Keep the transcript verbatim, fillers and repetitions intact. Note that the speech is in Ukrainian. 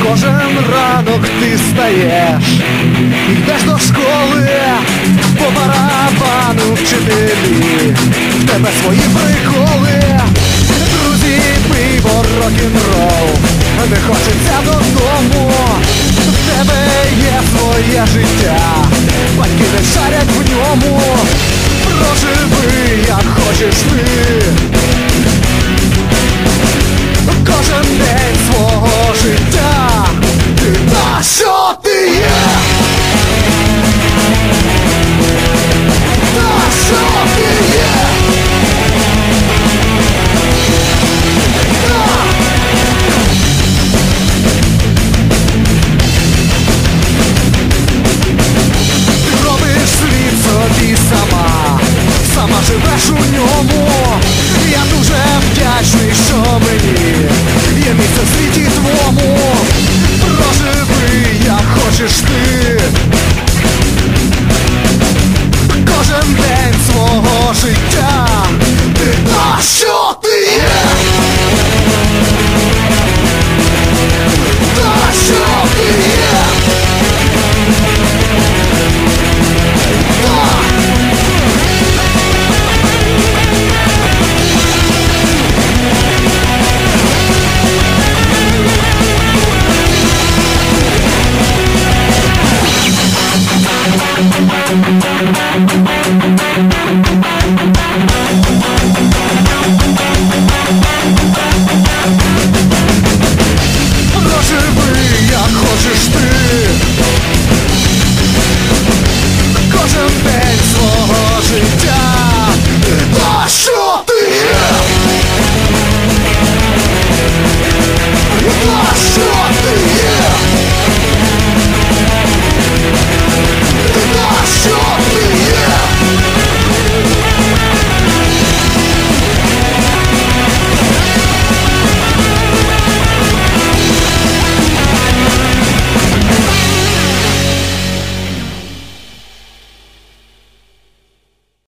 Кожен ранок ти стаєш, йдеш до школи, по барабану вчителі, в тебе свої приколи, друзі, пиво, рок-н-рол, не хочеться додому, в тебе є своє життя, батьки не шарять в ньому, проживи, як хочеш ти, кожен день свого життя. Ти та що ти є? Та що ти є? Та! Ти робиш світ собі сама, сама живеш у ньому. Я дуже вдячний, що мені є місце в світі твому. Проживи, як хочеш ти, кожен день свого життя.